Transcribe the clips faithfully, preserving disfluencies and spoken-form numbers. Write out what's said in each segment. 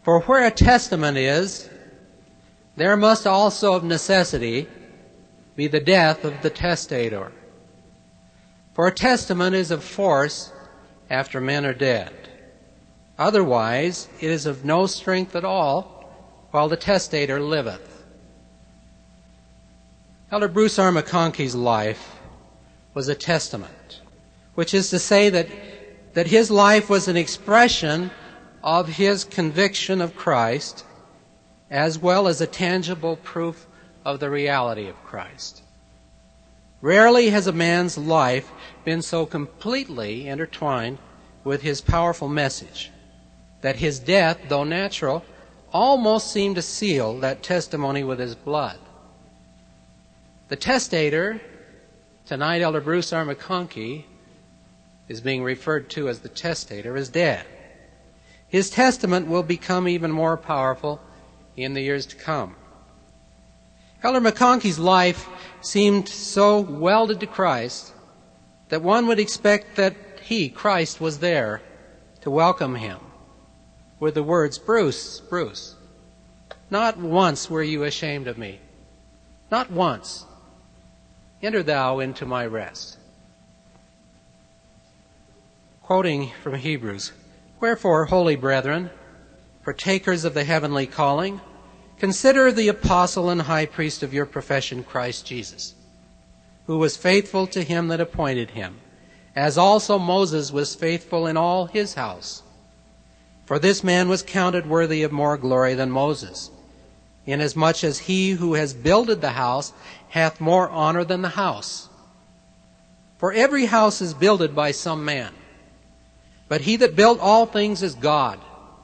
For where a testament is, there must also of necessity be the death of the testator. For a testament is of force after men are dead. Otherwise it is of no strength at all while the testator liveth. Elder Bruce R. McConkie's life was a testament, which is to say that, that his life was an expression of his conviction of Christ, as well as a tangible proof of the reality of Christ. Rarely has a man's life been so completely intertwined with his powerful message that his death, though natural, almost seemed to seal that testimony with his blood. The testator, tonight Elder Bruce R. McConkie is being referred to as the testator, is dead. His testament will become even more powerful in the years to come. Elder McConkie's life seemed so welded to Christ that one would expect that he, Christ, was there to welcome him with the words, "Bruce, Bruce, not once were you ashamed of me. Not once. Enter thou into my rest." Quoting from Hebrews, "Wherefore, holy brethren, partakers of the heavenly calling, consider the apostle and high priest of your profession, Christ Jesus, who was faithful to him that appointed him, as also Moses was faithful in all his house. For this man was counted worthy of more glory than Moses, inasmuch as he who has builded the house hath more honor than the house. For every house is builded by some man, but he that built all things is God.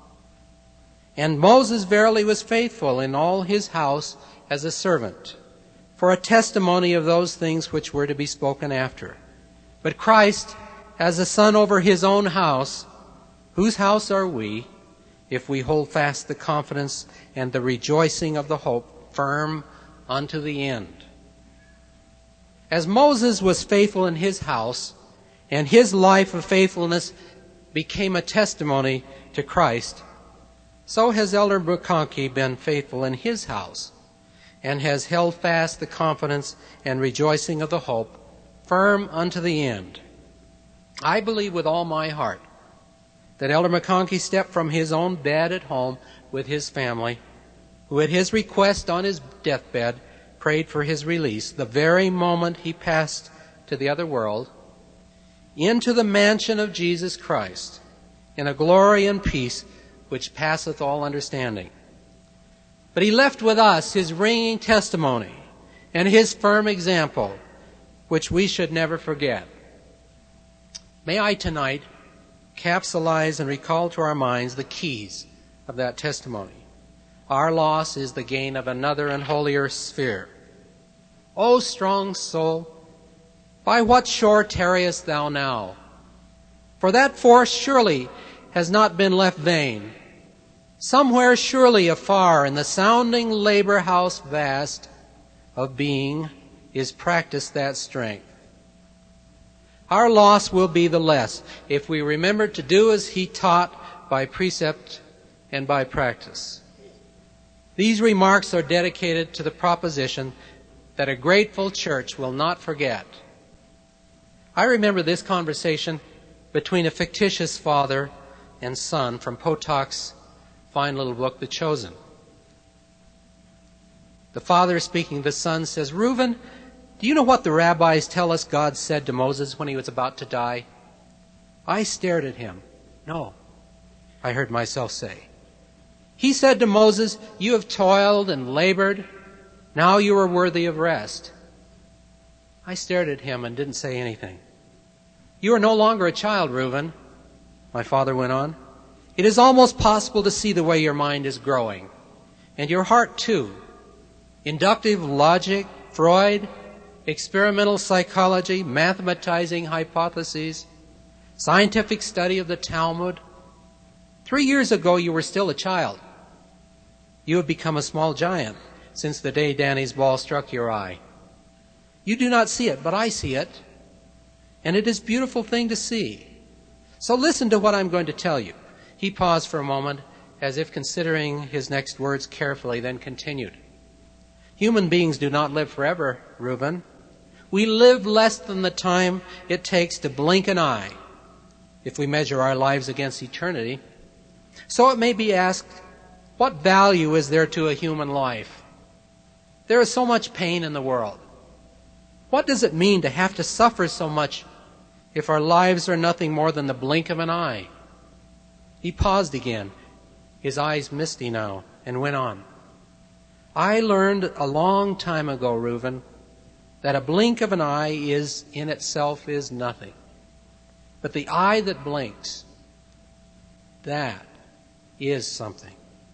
And Moses verily was faithful in all his house as a servant, for a testimony of those things which were to be spoken after. But Christ, as a son over his own house, whose house are we, if we hold fast the confidence and the rejoicing of the hope firm unto the end? As Moses was faithful in his house, and his life of faithfulness became a testimony to Christ, so has Elder McConkie been faithful in his house, and has held fast the confidence and rejoicing of the hope firm unto the end. I believe with all my heart that Elder McConkie stepped from his own bed at home with his family, who at his request on his deathbed prayed for his release the very moment he passed to the other world, into the mansion of Jesus Christ, in a glory and peace which passeth all understanding. But he left with us his ringing testimony and his firm example, which we should never forget. May I tonight capsulize and recall to our minds the keys of that testimony. Our loss is the gain of another and holier sphere. O strong soul, by what shore tarriest thou now? For that force surely has not been left vain. Somewhere surely afar in the sounding labor house vast of being is practiced that strength. Our loss will be the less if we remember to do as he taught by precept and by practice. These remarks are dedicated to the proposition that a grateful church will not forget. I remember this conversation between a fictitious father and son from Potock's fine little book, The Chosen. The father, speaking to the son, says, "Reuben, do you know what the rabbis tell us God said to Moses when he was about to die?" I stared at him. "No," I heard myself say. "He said to Moses, 'You have toiled and labored. Now you are worthy of rest.'" I stared at him and didn't say anything. "You are no longer a child, Reuben," my father went on. "It is almost possible to see the way your mind is growing. And your heart, too. Inductive logic, Freud, experimental psychology, mathematizing hypotheses, scientific study of the Talmud. Three years ago you were still a child. You have become a small giant since the day Danny's ball struck your eye. You do not see it, but I see it. And it is a beautiful thing to see. So listen to what I'm going to tell you." He paused for a moment as if considering his next words carefully, then continued. Human beings do not live forever, Reuben. We live less than the time it takes to blink an eye, if we measure our lives against eternity. So it may be asked, what value is there to a human life? There is so much pain in the world. What does it mean to have to suffer so much if our lives are nothing more than the blink of an eye? He paused again, his eyes misty now, and went on. I learned a long time ago, Reuben, that a blink of an eye is in itself is nothing. But the eye that blinks, that is something.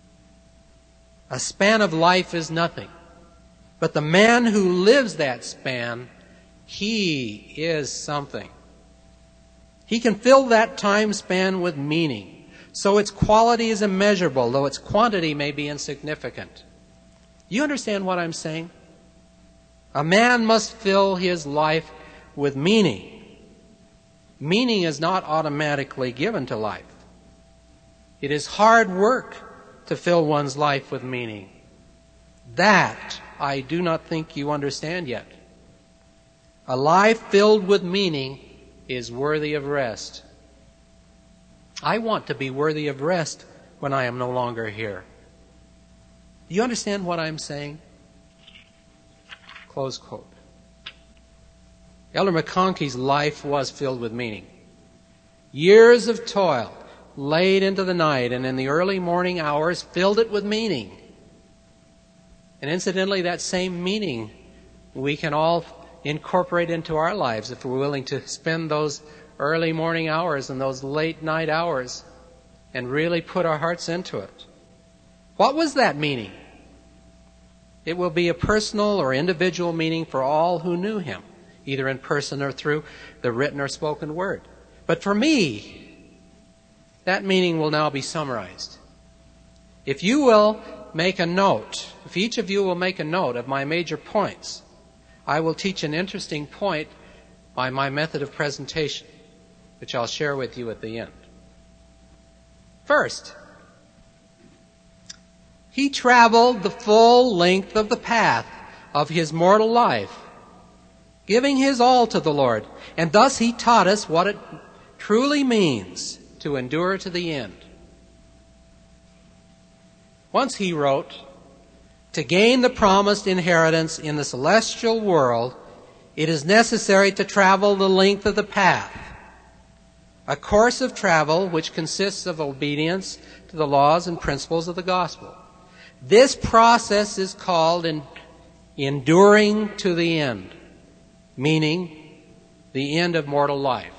A span of life is nothing. But the man who lives that span, he is something. He can fill that time span with meaning, so its quality is immeasurable, though its quantity may be insignificant. You understand what I'm saying? A man must fill his life with meaning. Meaning is not automatically given to life. It is hard work to fill one's life with meaning. That I do not think you understand yet. A life filled with meaning is worthy of rest. I want to be worthy of rest when I am no longer here. Do you understand what I'm saying? Close quote. Elder McConkie's life was filled with meaning. Years of toil, late into the night and in the early morning hours, filled it with meaning. And incidentally, that same meaning we can all incorporate into our lives if we're willing to spend those early morning hours and those late night hours and really put our hearts into it. What was that meaning? It will be a personal or individual meaning for all who knew him, either in person or through the written or spoken word. But for me, that meaning will now be summarized. If you will make a note, if each of you will make a note of my major points, I will teach an interesting point by my method of presentation, which I'll share with you at the end. First, he traveled the full length of the path of his mortal life, giving his all to the Lord, and thus he taught us what it truly means to endure to the end. Once he wrote, to gain the promised inheritance in the celestial world, it is necessary to travel the length of the path, a course of travel which consists of obedience to the laws and principles of the gospel. This process is called in, enduring to the end, meaning the end of mortal life.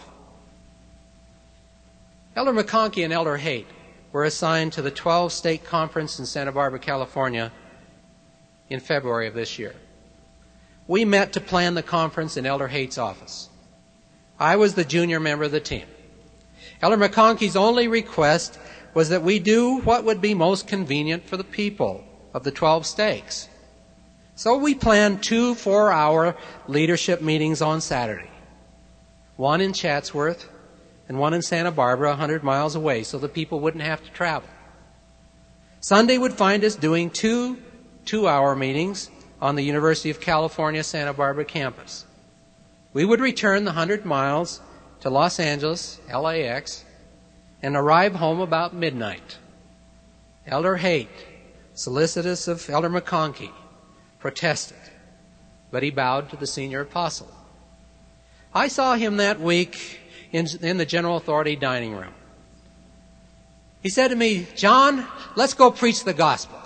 Elder McConkie and Elder Haight were assigned to the twelve State Conference in Santa Barbara, California in February of this year. We met to plan the conference in Elder Haight's office. I was the junior member of the team. Elder McConkie's only request was that we do what would be most convenient for the people of the twelve stakes. So we planned two four-hour leadership meetings on Saturday, one in Chatsworth and one in Santa Barbara, one hundred miles away, so the people wouldn't have to travel. Sunday would find us doing two two-hour meetings on the University of California, Santa Barbara campus. We would return the one hundred miles to Los Angeles, L A X, and arrive home about midnight. Elder Haight, solicitous of Elder McConkie, protested, but he bowed to the senior apostle. I saw him that week in, in the General Authority dining room. He said to me, John, let's go preach the gospel.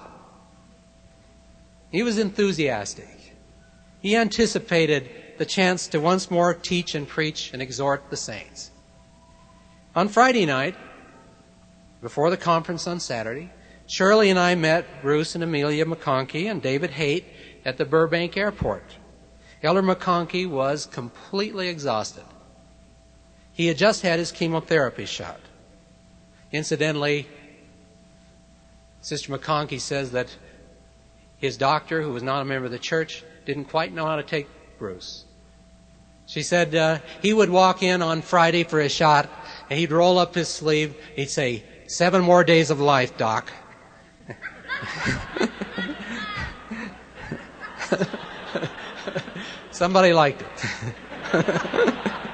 He was enthusiastic. He anticipated the chance to once more teach and preach and exhort the saints. On Friday night, before the conference on Saturday, Shirley and I met Bruce and Amelia McConkie and David Haight at the Burbank Airport. Elder McConkie was completely exhausted. He had just had his chemotherapy shot. Incidentally, Sister McConkie says that his doctor, who was not a member of the church, didn't quite know how to take Bruce. She said uh, he would walk in on Friday for his shot, and he'd roll up his sleeve. He'd say, Seven more days of life, Doc. Somebody liked it.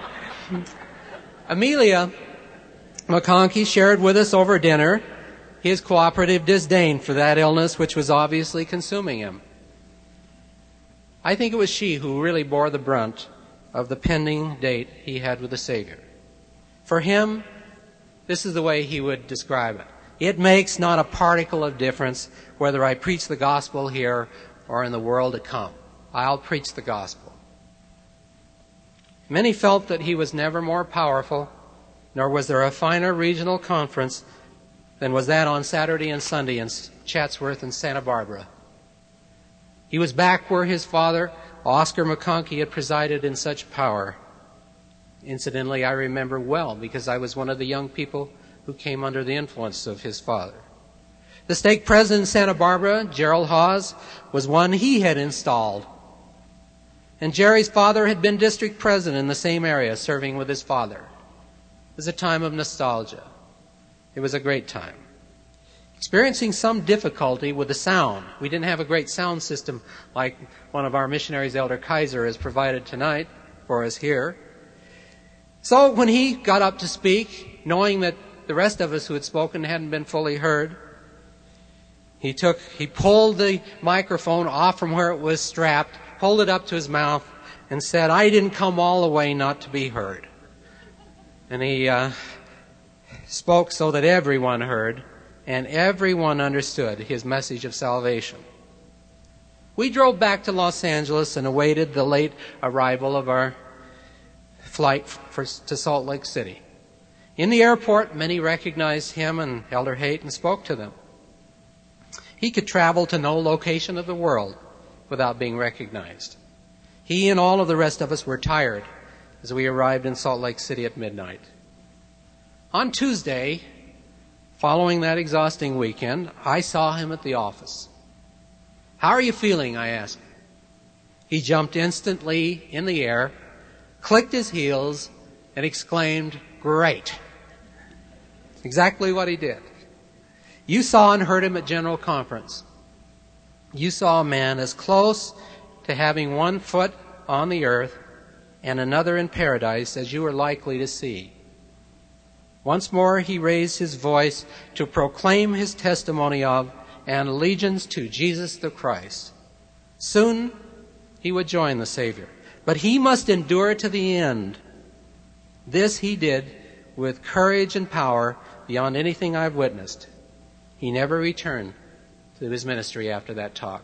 Amelia McConkie shared with us over dinner his cooperative disdain for that illness which was obviously consuming him. I think it was she who really bore the brunt of the pending date he had with the Savior. For him, this is the way he would describe it. It makes not a particle of difference whether I preach the gospel here or in the world to come. I'll preach the gospel. Many felt that he was never more powerful, nor was there a finer regional conference than was that on Saturday and Sunday in Chatsworth and Santa Barbara. He was back where his father, Oscar McConkie, had presided in such power. Incidentally, I remember well because I was one of the young people who came under the influence of his father. The stake president in Santa Barbara, Gerald Hawes, was one he had installed. And Jerry's father had been district president in the same area, serving with his father. It was a time of nostalgia. It was a great time. Experiencing some difficulty with the sound. We didn't have a great sound system like one of our missionaries, Elder Kaiser, has provided tonight for us here. So when he got up to speak, knowing that the rest of us who had spoken hadn't been fully heard, he took, he pulled the microphone off from where it was strapped, pulled it up to his mouth, and said, "I didn't come all the way not to be heard." And he uh, spoke so that everyone heard, and everyone understood his message of salvation. We drove back to Los Angeles and awaited the late arrival of our flight for, to Salt Lake City. In the airport, many recognized him and Elder Haight and spoke to them. He could travel to no location of the world without being recognized. He and all of the rest of us were tired as we arrived in Salt Lake City at midnight. On Tuesday, following that exhausting weekend, I saw him at the office. "How are you feeling?" I asked. He jumped instantly in the air, clicked his heels, and exclaimed, "Great." Exactly what he did. You saw and heard him at General Conference. You saw a man as close to having one foot on the earth and another in paradise as you were likely to see. Once more he raised his voice to proclaim his testimony of and allegiance to Jesus the Christ. Soon he would join the Savior, but he must endure to the end. This he did with courage and power beyond anything I've witnessed. He never returned to his ministry after that talk.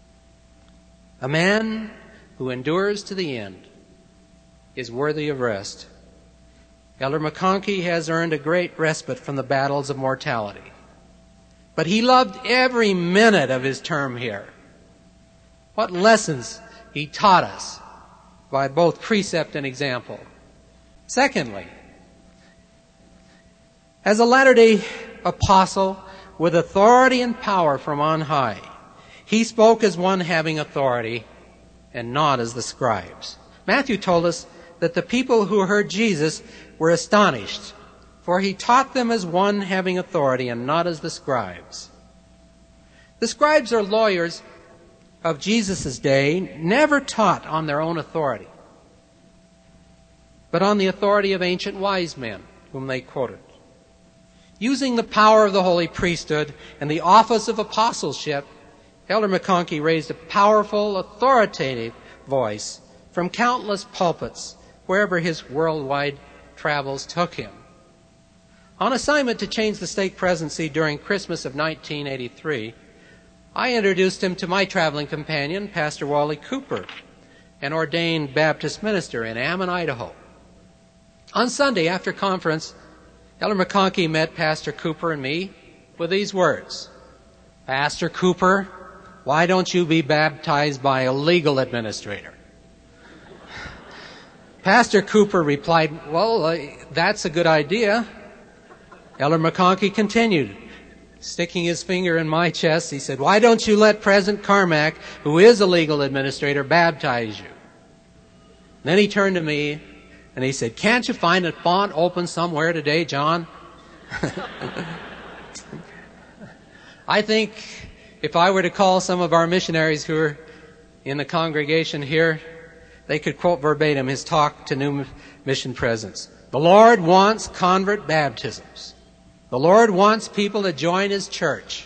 A man who endures to the end is worthy of rest. Elder McConkie has earned a great respite from the battles of mortality. But he loved every minute of his term here. What lessons he taught us by both precept and example. Secondly, as a Latter-day Apostle with authority and power from on high, he spoke as one having authority and not as the scribes. Matthew told us that the people who heard Jesus were astonished, for he taught them as one having authority and not as the scribes. The scribes or lawyers of Jesus' day never taught on their own authority, but on the authority of ancient wise men whom they quoted. Using the power of the holy priesthood and the office of apostleship, Elder McConkie raised a powerful, authoritative voice from countless pulpits wherever his worldwide travels took him. On assignment to change the stake presidency during Christmas of nineteen eighty-three, I introduced him to my traveling companion, Pastor Wally Cooper, an ordained Baptist minister in Ammon, Idaho. On Sunday after conference, Elder McConkie met Pastor Cooper and me with these words: "Pastor Cooper, why don't you be baptized by a legal administrator?" Pastor Cooper replied, "Well, uh, that's a good idea." Elder McConkie continued, sticking his finger in my chest. He said, "Why don't you let President Carmack, who is a legal administrator, baptize you?" Then he turned to me and he said, "Can't you find a font open somewhere today, John?" I think if I were to call some of our missionaries who are in the congregation here, they could quote verbatim his talk to new mission presidents. The Lord wants convert baptisms. The Lord wants people to join His church.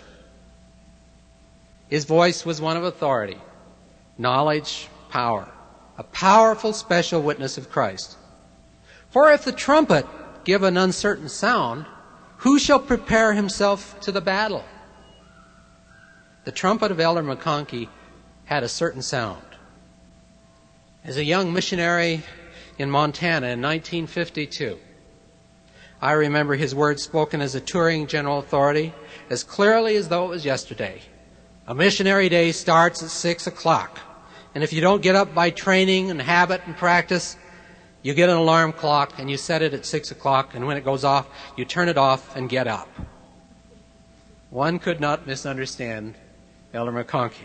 His voice was one of authority, knowledge, power, a powerful special witness of Christ. For if the trumpet give an uncertain sound, who shall prepare himself to the battle? The trumpet of Elder McConkie had a certain sound. As a young missionary in Montana in nineteen fifty-two, I remember his words spoken as a touring general authority as clearly as though it was yesterday. A missionary day starts at six o'clock, and if you don't get up by training and habit and practice, you get an alarm clock and you set it at six o'clock, and when it goes off, you turn it off and get up. One could not misunderstand Elder McConkie.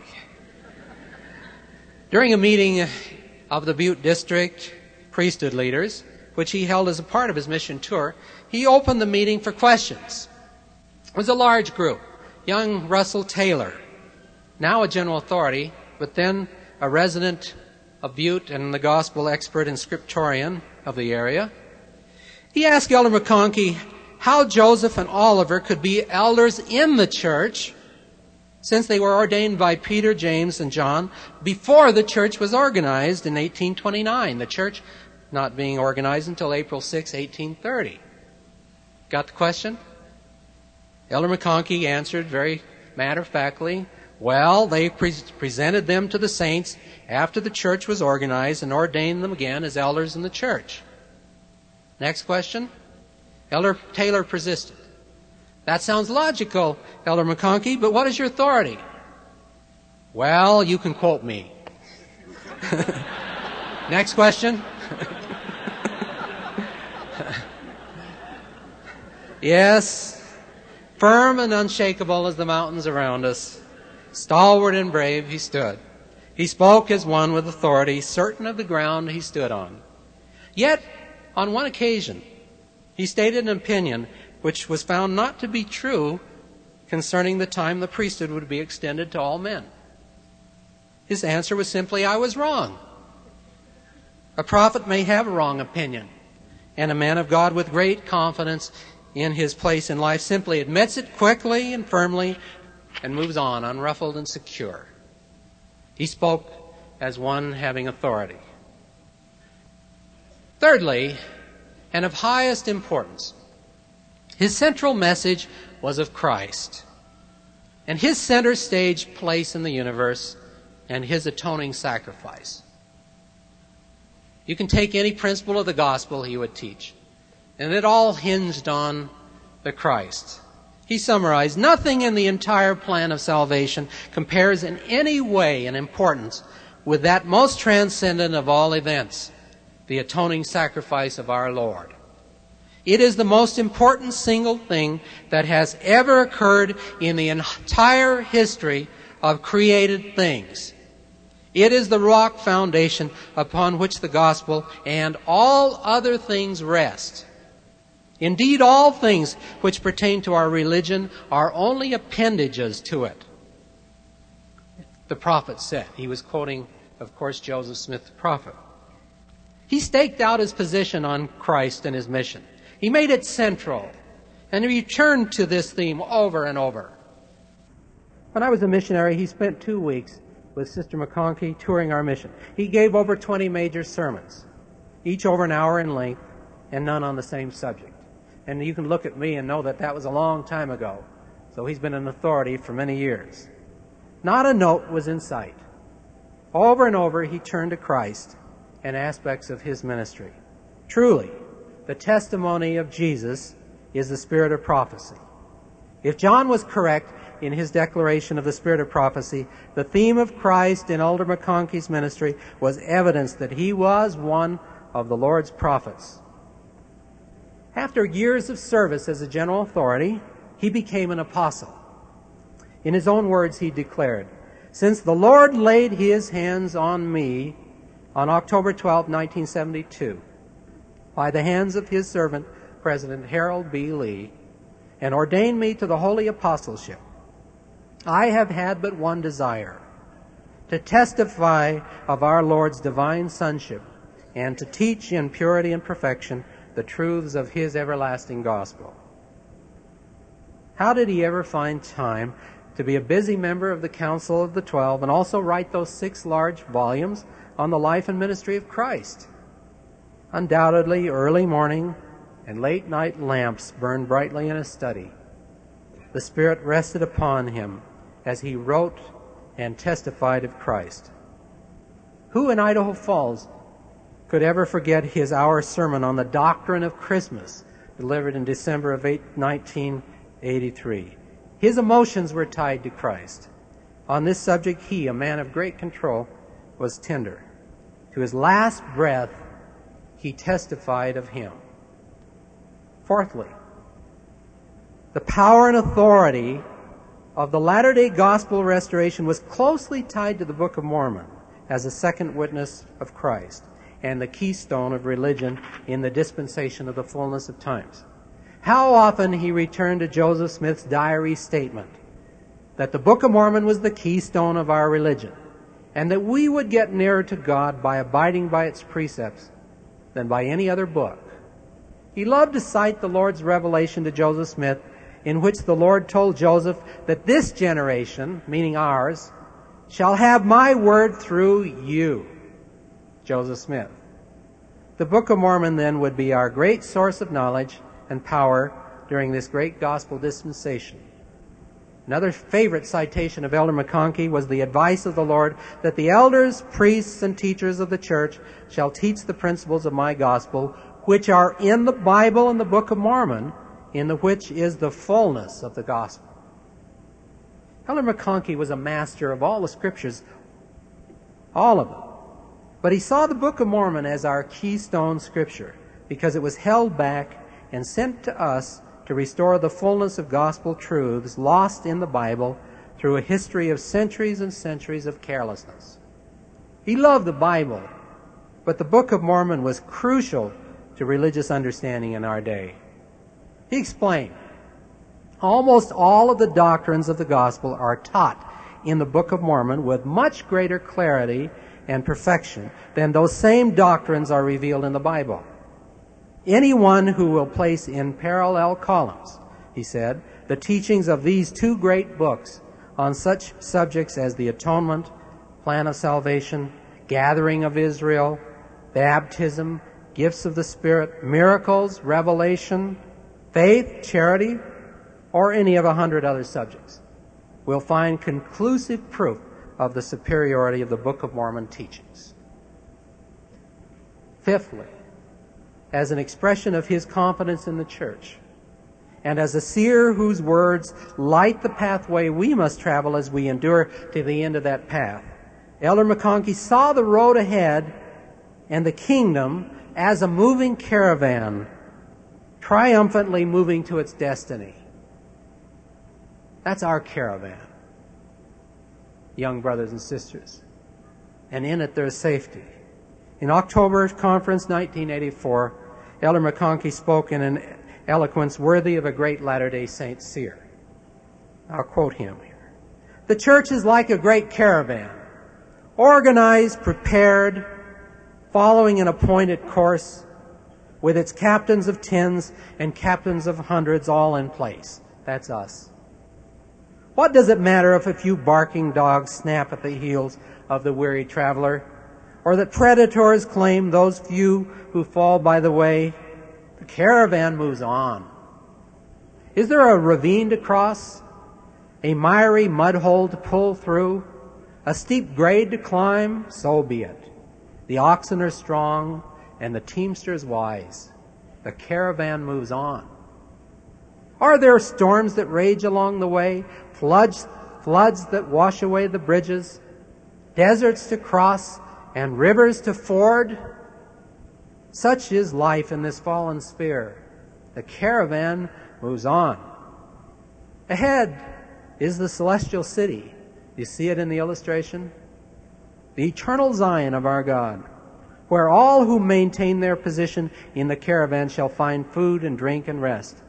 During a meeting of the Butte District priesthood leaders, which he held as a part of his mission tour, he opened the meeting for questions. It was a large group. Young Russell Taylor, now a general authority, but then a resident of Butte and the gospel expert and scriptorian of the area. He asked Elder McConkie how Joseph and Oliver could be elders in the church since they were ordained by Peter, James, and John before the church was organized in eighteen twenty-nine, the church not being organized until April sixth, eighteen thirty. Got the question? Elder McConkie answered very matter-of-factly, well, they pre- presented them to the saints after the church was organized and ordained them again as elders in the church. Next question. Elder Taylor persisted. That sounds logical, Elder McConkie, but what is your authority? Well, you can quote me. Next question. Yes, firm and unshakable as the mountains around us, stalwart and brave he stood. He spoke as one with authority, certain of the ground he stood on. Yet, on one occasion, he stated an opinion which was found not to be true concerning the time the priesthood would be extended to all men. His answer was simply, I was wrong. A prophet may have a wrong opinion, and a man of God with great confidence in his place in life simply admits it quickly and firmly and moves on, unruffled and secure. He spoke as one having authority. Thirdly, and of highest importance, his central message was of Christ and His center stage place in the universe and His atoning sacrifice. You can take any principle of the gospel he would teach, and it all hinged on the Christ. He summarized, nothing in the entire plan of salvation compares in any way in importance with that most transcendent of all events, the atoning sacrifice of our Lord. It is the most important single thing that has ever occurred in the entire history of created things. It is the rock foundation upon which the gospel and all other things rest. Indeed, all things which pertain to our religion are only appendages to it. The prophet said. He was quoting, of course, Joseph Smith, the prophet. He staked out his position on Christ and His mission. He made it central, and he returned to this theme over and over. When I was a missionary, he spent two weeks with Sister McConkie touring our mission. He gave over twenty major sermons, each over an hour in length, and none on the same subject. And you can look at me and know that that was a long time ago. So he's been an authority for many years. Not a note was in sight. Over and over, he turned to Christ and aspects of His ministry. Truly, the testimony of Jesus is the spirit of prophecy. If John was correct in his declaration of the spirit of prophecy, the theme of Christ in Elder McConkie's ministry was evidence that he was one of the Lord's prophets. After years of service as a general authority, he became an apostle. In his own words, he declared, "Since the Lord laid His hands on me on October twelfth, nineteen seventy-two, by the hands of His servant, President Harold B. Lee, and ordained me to the holy apostleship, I have had but one desire, to testify of our Lord's divine sonship and to teach in purity and perfection the truths of his everlasting gospel. How did he ever find time to be a busy member of the Council of the Twelve and also write those six large volumes on the life and ministry of Christ? Undoubtedly, early morning and late night lamps burned brightly in his study. The Spirit rested upon him as he wrote and testified of Christ. Who in Idaho Falls could ever forget his hour sermon on the doctrine of Christmas, delivered in December of nineteen eighty-three? His emotions were tied to Christ. On this subject, he, a man of great control, was tender. To his last breath, he testified of him. Fourthly, the power and authority of the Latter-day Gospel restoration was closely tied to the Book of Mormon as a second witness of Christ and the keystone of religion in the dispensation of the fullness of times. How often he returned to Joseph Smith's diary statement that the Book of Mormon was the keystone of our religion and that we would get nearer to God by abiding by its precepts than by any other book. He loved to cite the Lord's revelation to Joseph Smith, in which the Lord told Joseph that this generation, meaning ours, shall have my word through you, Joseph Smith. The Book of Mormon, then, would be our great source of knowledge and power during this great gospel dispensation. Another favorite citation of Elder McConkie was the advice of the Lord that the elders, priests, and teachers of the church shall teach the principles of my gospel, which are in the Bible and the Book of Mormon, in the which is the fullness of the gospel. Elder McConkie was a master of all the scriptures, all of them. But he saw the Book of Mormon as our keystone scripture because it was held back and sent to us to restore the fullness of gospel truths lost in the Bible through a history of centuries and centuries of carelessness. He loved the Bible, but the Book of Mormon was crucial to religious understanding in our day. He explained, almost all of the doctrines of the gospel are taught in the Book of Mormon with much greater clarity and perfection than those same doctrines are revealed in the Bible. Anyone who will place in parallel columns, he said, the teachings of these two great books on such subjects as the atonement, plan of salvation, gathering of Israel, baptism, gifts of the Spirit, miracles, revelation, faith, charity, or any of a hundred other subjects, will find conclusive proof of the superiority of the Book of Mormon teachings. Fifthly, as an expression of his confidence in the church, and as a seer whose words light the pathway we must travel as we endure to the end of that path, Elder McConkie saw the road ahead and the kingdom as a moving caravan, triumphantly moving to its destiny. That's our caravan, young brothers and sisters. And in it there's safety. In October Conference nineteen eighty-four, Elder McConkie spoke in an eloquence worthy of a great Latter-day Saint seer. I'll quote him here. The church is like a great caravan, organized, prepared, following an appointed course, with its captains of tens and captains of hundreds all in place. That's us. What does it matter if a few barking dogs snap at the heels of the weary traveler, or that predators claim those few who fall by the way? The caravan moves on. Is there a ravine to cross, a miry mud hole to pull through, a steep grade to climb? So be it. The oxen are strong, and the teamsters wise. The caravan moves on. Are there storms that rage along the way, floods, floods that wash away the bridges, deserts to cross, and rivers to ford? Such is life in this fallen sphere. The caravan moves on. Ahead is the celestial city. You see it in the illustration? The eternal Zion of our God, where all who maintain their position in the caravan shall find food and drink and rest.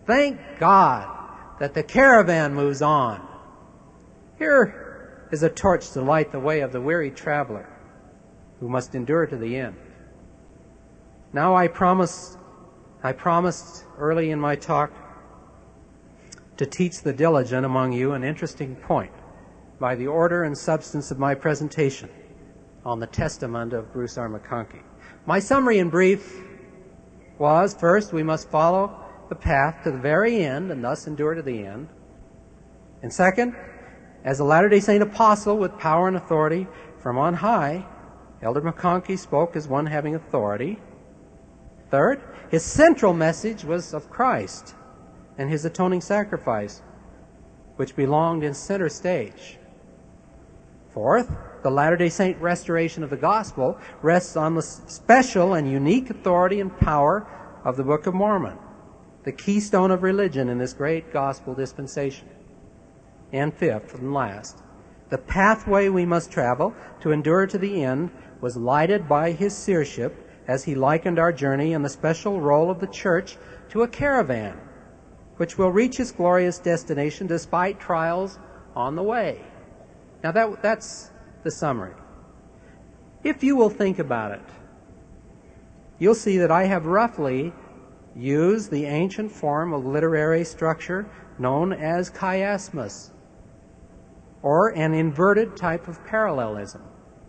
Thank God that the caravan moves on. Here is a torch to light the way of the weary traveler who must endure to the end. Now I promise, I promised early in my talk to teach the diligent among you an interesting point by the order and substance of my presentation on the testament of Bruce R. McConkie. My summary in brief was, first, we must follow the path to the very end and thus endure to the end. And second, as a Latter-day Saint apostle with power and authority from on high, Elder McConkie spoke as one having authority. Third, his central message was of Christ and his atoning sacrifice, which belonged in center stage. Fourth, the Latter-day Saint restoration of the gospel rests on the special and unique authority and power of the Book of Mormon, the keystone of religion in this great gospel dispensation. And fifth and last, the pathway we must travel to endure to the end was lighted by his seership as he likened our journey and the special role of the church to a caravan, which will reach its glorious destination despite trials on the way. Now that, that's the summary. If you will think about it, you'll see that I have roughly used the ancient form of literary structure known as chiasmus, or an inverted type of parallelism,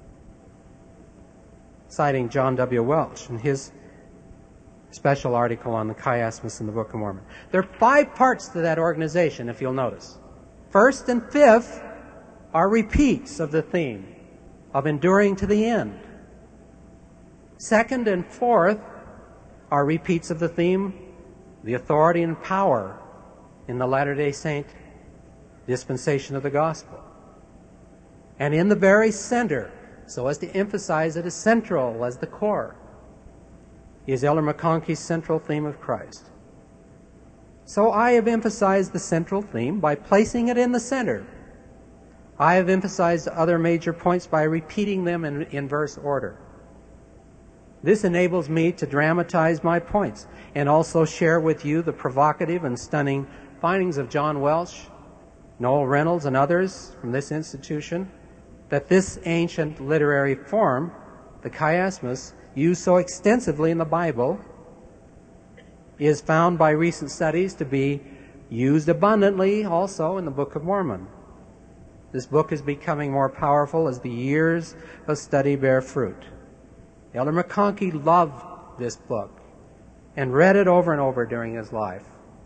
citing John W. Welch in his special article on the chiasmus in the Book of Mormon. There are five parts to that organization, if you'll notice. First and fifth are repeats of the theme of enduring to the end. Second and fourth are repeats of the theme, the authority and power in the Latter-day Saint dispensation of the gospel. And in the very center, so as to emphasize it as central as the core, is Elder McConkie's central theme of Christ. So I have emphasized the central theme by placing it in the center. I have emphasized other major points by repeating them in inverse order. This enables me to dramatize my points and also share with you the provocative and stunning findings of John Welch, Noel Reynolds, and others from this institution, that this ancient literary form, the chiasmus, used so extensively in the Bible, is found by recent studies to be used abundantly also in the Book of Mormon. This book is becoming more powerful as the years of study bear fruit. Elder McConkie loved this book and read it over and over during his life.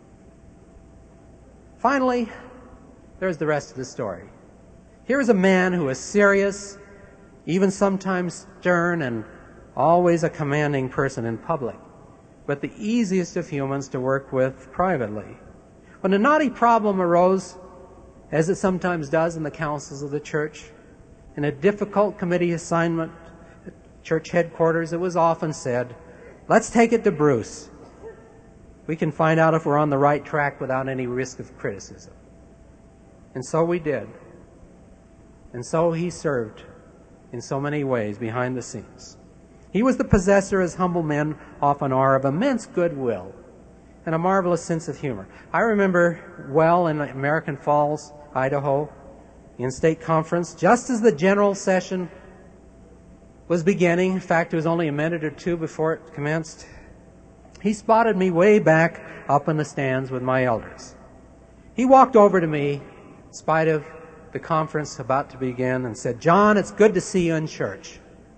Finally, there's the rest of the story. Here is a man who is serious, even sometimes stern, and always a commanding person in public, but the easiest of humans to work with privately. When a knotty problem arose, as it sometimes does in the councils of the church, in a difficult committee assignment at church headquarters, it was often said, "Let's take it to Bruce. We can find out if we're on the right track without any risk of criticism." And so we did. And so he served in so many ways behind the scenes. He was the possessor, as humble men often are, of immense goodwill and a marvelous sense of humor. I remember well in American Falls, Idaho, in state conference, just as the general session was beginning, in fact, it was only a minute or two before it commenced, he spotted me way back up in the stands with my elders. He walked over to me, in spite of the conference about to begin, and said, "John, it's good to see you in church."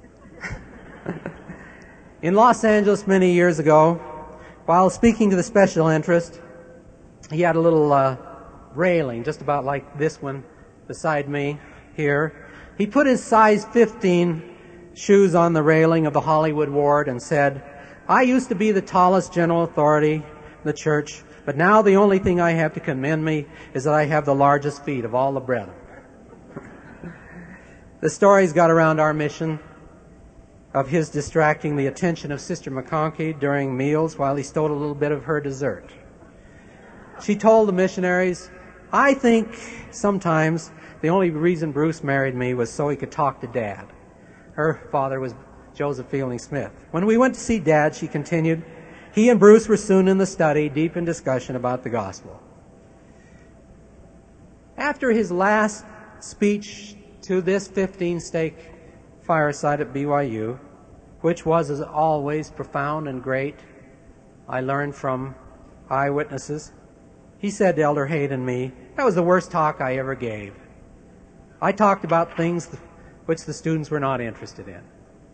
In Los Angeles many years ago, while speaking to the special interest, he had a little uh, railing, just about like this one beside me here. He put his size fifteen shoes on the railing of the Hollywood ward and said, "I used to be the tallest general authority in the church, but now the only thing I have to commend me is that I have the largest feet of all the brethren." The stories got around our mission of his distracting the attention of Sister McConkie during meals while he stole a little bit of her dessert. She told the missionaries, "I think sometimes the only reason Bruce married me was so he could talk to Dad." Her father was Joseph Fielding Smith. When we went to see Dad, she continued, He and Bruce were soon in the study, deep in discussion about the gospel. After his last speech to this fifteen-stake fireside at B Y U, which was, as always, profound and great, I learned from eyewitnesses, he said to Elder Haight and me, "That was the worst talk I ever gave. I talked about things which the students were not interested in."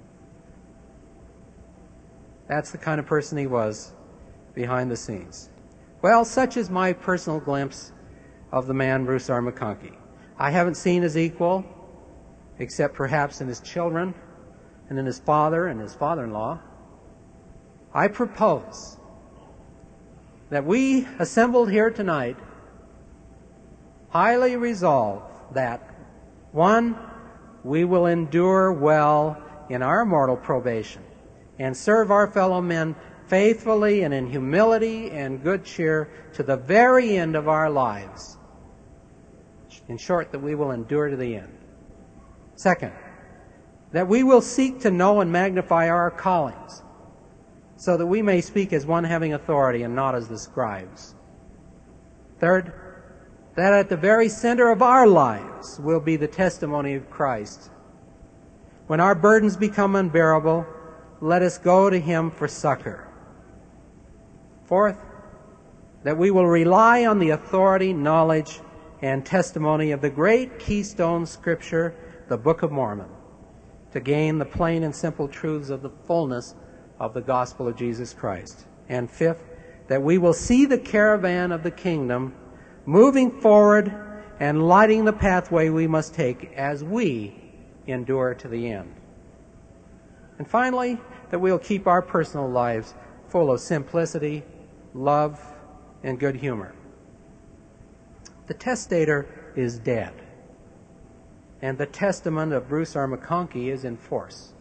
That's the kind of person he was behind the scenes. Well, such is my personal glimpse of the man Bruce R. McConkie. I haven't seen his equal, except perhaps in his children and in his father and his father-in-law. I propose that we assembled here tonight highly resolve that, one, we will endure well in our mortal probation and serve our fellow men faithfully and in humility and good cheer to the very end of our lives. In short, that we will endure to the end. Second, that we will seek to know and magnify our callings, so that we may speak as one having authority and not as the scribes. Third, that at the very center of our lives will be the testimony of Christ. When our burdens become unbearable, let us go to Him for succor. Fourth, that we will rely on the authority, knowledge, and testimony of the great keystone scripture, the Book of Mormon, to gain the plain and simple truths of the fullness of the gospel of Jesus Christ. And fifth, that we will see the caravan of the kingdom moving forward and lighting the pathway we must take as we endure to the end. And finally, that we'll keep our personal lives full of simplicity, love, and good humor. The testator is dead, and the testament of Bruce R. McConkie is in force.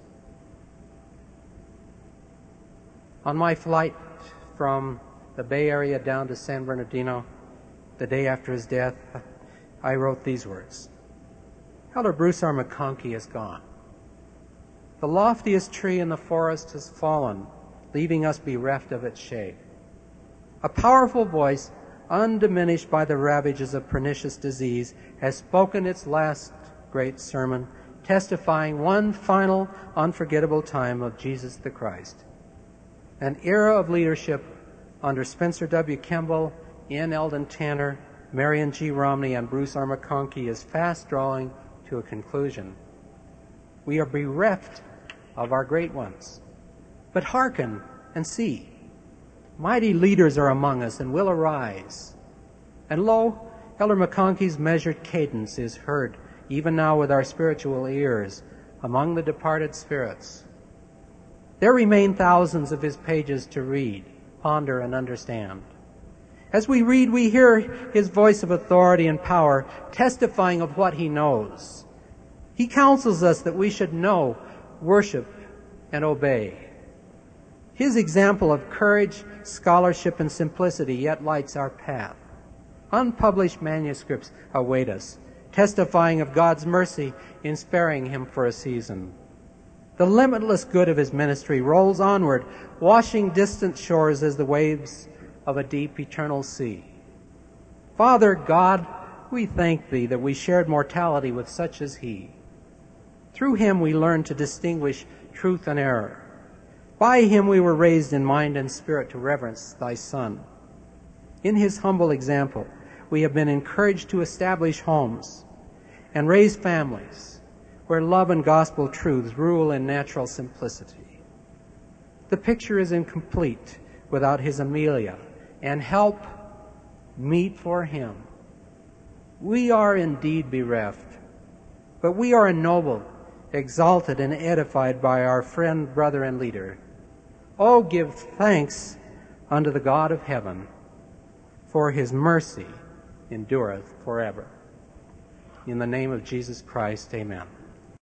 On my flight from the Bay Area down to San Bernardino, the day after his death, I wrote these words: Elder Bruce R. McConkie is gone. The loftiest tree in the forest has fallen, leaving us bereft of its shade. A powerful voice, undiminished by the ravages of pernicious disease, has spoken its last great sermon, testifying one final, unforgettable time of Jesus the Christ. An era of leadership under Spencer W. Kimball, Ian Eldon Tanner, Marion G. Romney, and Bruce R. McConkie is fast drawing to a conclusion. We are bereft of our great ones. But hearken and see. Mighty leaders are among us and will arise. And lo, Elder McConkie's measured cadence is heard even now with our spiritual ears among the departed spirits. There remain thousands of his pages to read, ponder, and understand. As we read, we hear his voice of authority and power testifying of what he knows. He counsels us that we should know, worship, and obey. His example of courage, scholarship, and simplicity yet lights our path. Unpublished manuscripts await us, testifying of God's mercy in sparing him for a season. The limitless good of his ministry rolls onward, washing distant shores as the waves of a deep eternal sea. Father God, we thank thee that we shared mortality with such as he. Through him we learned to distinguish truth and error. By him we were raised in mind and spirit to reverence thy Son. In his humble example, we have been encouraged to establish homes and raise families where love and gospel truths rule in natural simplicity. The picture is incomplete without his Amelia and help meet for him. We are indeed bereft, but we are ennobled, exalted, and edified by our friend, brother, and leader. Oh, give thanks unto the God of heaven, for his mercy endureth forever. In the name of Jesus Christ, amen.